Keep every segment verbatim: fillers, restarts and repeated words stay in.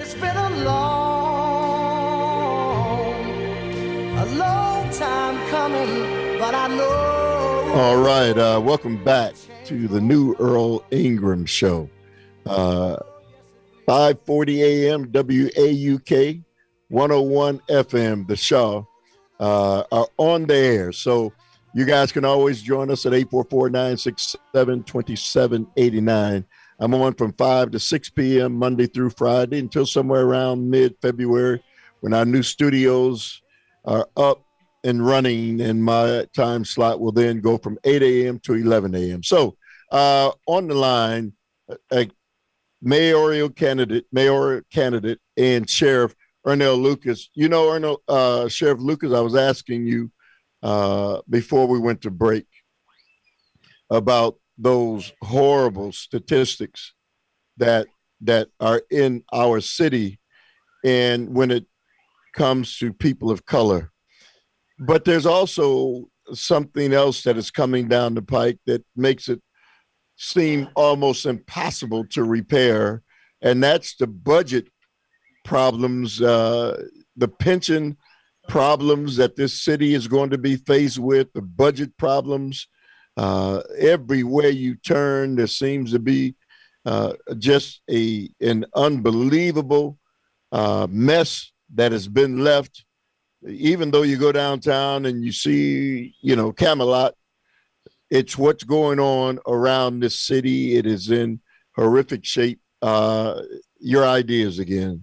It's been a long, a long time coming, but I know. All right, uh, welcome back to the new Earl Ingram Show. Uh, five forty a.m. W A U K, one oh one F M, the show, uh, are on the air. So you guys can always join us at eight four four, nine six seven, two seven eight nine. I'm on from five to six p.m. Monday through Friday until somewhere around mid-February when our new studios are up and running, and my time slot will then go from eight a.m. to eleven a.m. So uh, on the line, a mayoral candidate, mayoral candidate and Sheriff Ernell Lucas. You know, Ernell, uh, Sheriff Lucas, I was asking you uh, before we went to break about those horrible statistics that that are in our city, and when it comes to people of color. But there's also something else that is coming down the pike that makes it seem almost impossible to repair, and that's the budget problems, uh, the pension problems that this city is going to be faced with, the budget problems. Uh, everywhere you turn, there seems to be uh, just a an unbelievable uh, mess that has been left. Even though you go downtown and you see, you know, Camelot, it's what's going on around this city. It is in horrific shape. Uh, your ideas again.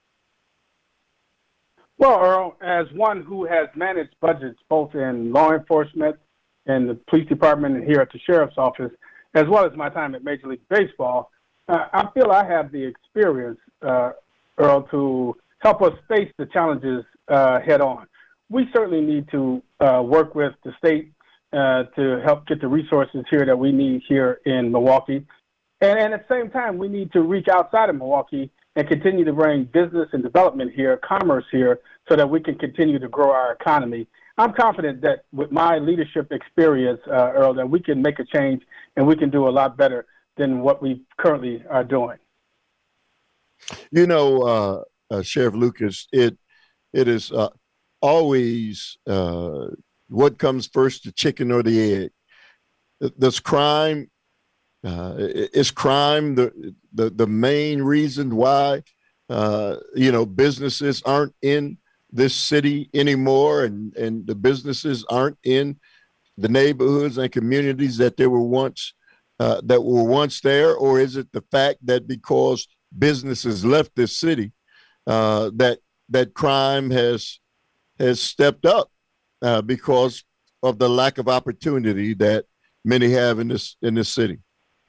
Well, Earl, as one who has managed budgets both in law enforcement and the police department and here at the sheriff's office, as well as my time at Major League Baseball, uh, I feel I have the experience, uh, Earl, to help us face the challenges uh, head on. We certainly need to uh, work with the state uh, to help get the resources here that we need here in Milwaukee. And, and at the same time, we need to reach outside of Milwaukee and continue to bring business and development here, commerce here, so that we can continue to grow our economy. I'm confident that with my leadership experience, uh, Earl, that we can make a change and we can do a lot better than what we currently are doing. You know, uh, uh, Sheriff Lucas, it it is uh, always uh, what comes first, the chicken or the egg. Does crime, uh, is crime the, the, the main reason why, uh, you know, businesses aren't in this city anymore, and, and the businesses aren't in the neighborhoods and communities that they were once uh, that were once there? Or is it the fact that because businesses left this city, uh, that that crime has has stepped up uh, because of the lack of opportunity that many have in this in this city?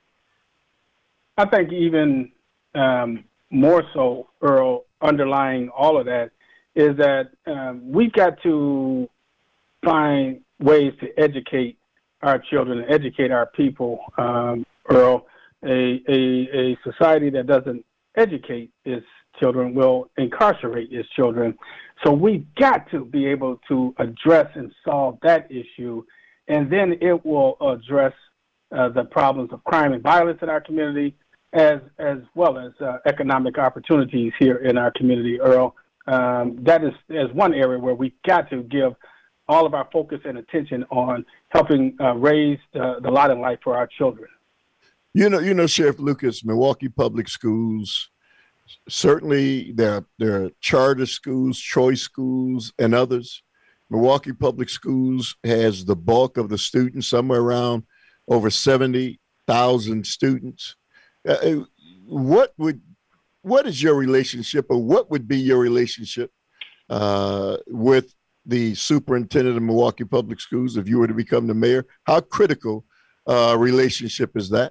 I think even um, more so, Earl, underlying all of that is that um, we've got to find ways to educate our children and educate our people, um, Earl. A, a, a society that doesn't educate its children will incarcerate its children. So we've got to be able to address and solve that issue, and then it will address uh, the problems of crime and violence in our community, as as well as uh, economic opportunities here in our community, Earl. Um, that is, is one area where we've got to give all of our focus and attention on helping uh, raise the, the lot in life for our children. You know, you know, Sheriff Lucas, Milwaukee Public Schools, certainly there, there are charter schools, choice schools, and others. Milwaukee Public Schools has the bulk of the students, somewhere around over seventy thousand students. Uh, what would What is your relationship, or what would be your relationship uh, with the superintendent of Milwaukee Public Schools if you were to become the mayor? How critical a uh, relationship is that?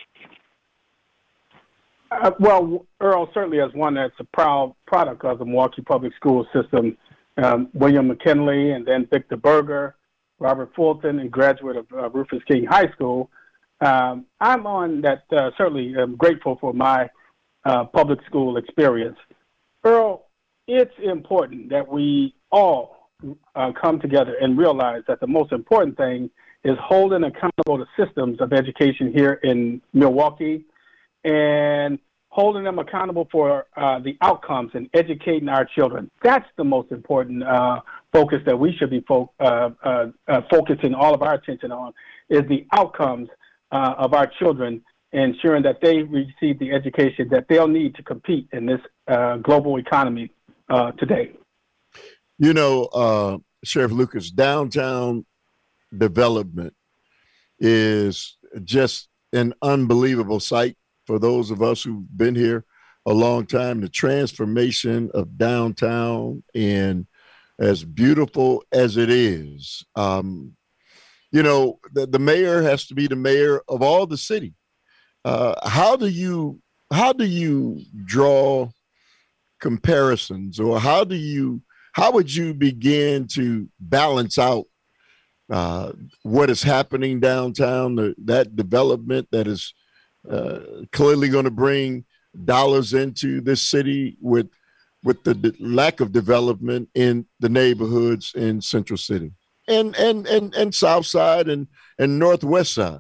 Uh, well, Earl, certainly as one that's a proud product of the Milwaukee Public School system, um, William McKinley and then Victor Berger, Robert Fulton, and graduate of uh, Rufus King High School, um, I'm on that, uh, certainly I'm grateful for my Uh, public school experience. Earl, it's important that we all uh, come together and realize that the most important thing is holding accountable the systems of education here in Milwaukee and holding them accountable for uh, the outcomes and educating our children. That's the most important uh, focus that we should be fo- uh, uh, uh, focusing all of our attention on, is the outcomes uh, of our children, ensuring that they receive the education that they'll need to compete in this uh, global economy uh, today. You know, uh, Sheriff Lucas, downtown development is just an unbelievable sight for those of us who've been here a long time. The transformation of downtown, and as beautiful as it is, um, you know, the, the mayor has to be the mayor of all the city. Uh, how do you how do you draw comparisons, or how do you how would you begin to balance out uh, what is happening downtown, the, that development that is uh, clearly going to bring dollars into this city, with with the de- lack of development in the neighborhoods in Central City and and and and South Side and and Northwest Side?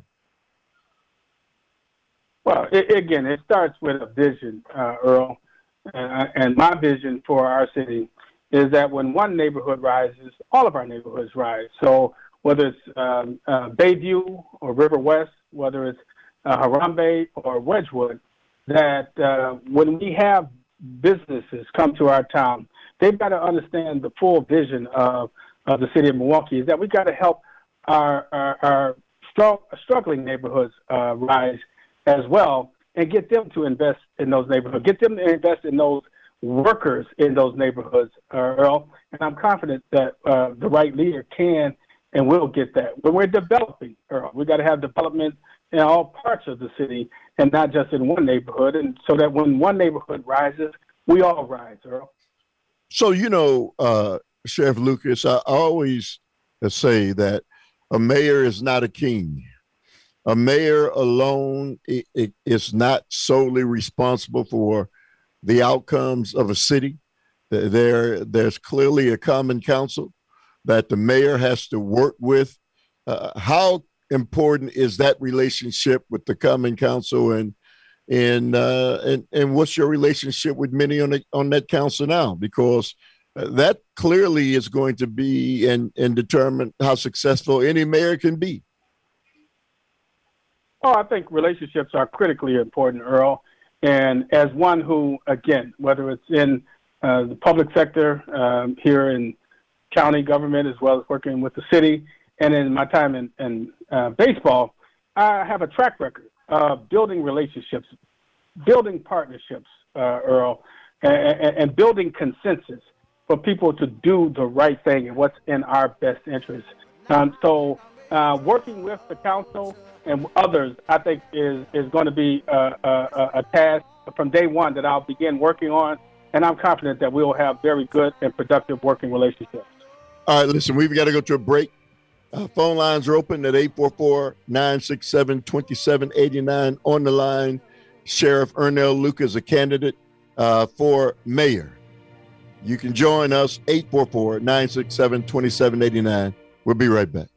Well, it, again, it starts with a vision, uh, Earl. Uh, and my vision for our city is that when one neighborhood rises, all of our neighborhoods rise. So whether it's um, uh, Bayview or River West, whether it's uh, Harambe or Wedgwood, that uh, when we have businesses come to our town, they've got to understand the full vision of, of the city of Milwaukee, is that we've got to help our, our, our strong, struggling neighborhoods uh, rise as well, and get them to invest in those neighborhoods, get them to invest in those workers in those neighborhoods, uh, Earl. And I'm confident that uh, the right leader can and will get that. When we're developing, Earl, we got to have development in all parts of the city and not just in one neighborhood. And so that when one neighborhood rises, we all rise, Earl. So, you know, uh, Sheriff Lucas, I always say that a mayor is not a king. A mayor alone it, it is not solely responsible for the outcomes of a city. There, there's clearly a common council that the mayor has to work with. Uh, how important is that relationship with the common council, and and uh, and and what's your relationship with many on the, on that council now? Because that clearly is going to be and and determine how successful any mayor can be. Oh, I think relationships are critically important, Earl. And as one who, again, whether it's in uh, the public sector um, here in county government, as well as working with the city, and in my time in, in uh, baseball, I have a track record of building relationships, building partnerships, uh, Earl, and, and building consensus for people to do the right thing and what's in our best interest. Um, so uh, working with the council and others, I think, is, is going to be a, a, a task from day one that I'll begin working on. And I'm confident that we'll have very good and productive working relationships. All right, listen, we've got to go to a break. Uh, phone lines are open at eight four four, nine six seven, two seven eight nine. On the line, Sheriff Ernell Lucas, a candidate uh, for mayor. You can join us, eight four four, nine six seven, two seven eight nine. We'll be right back.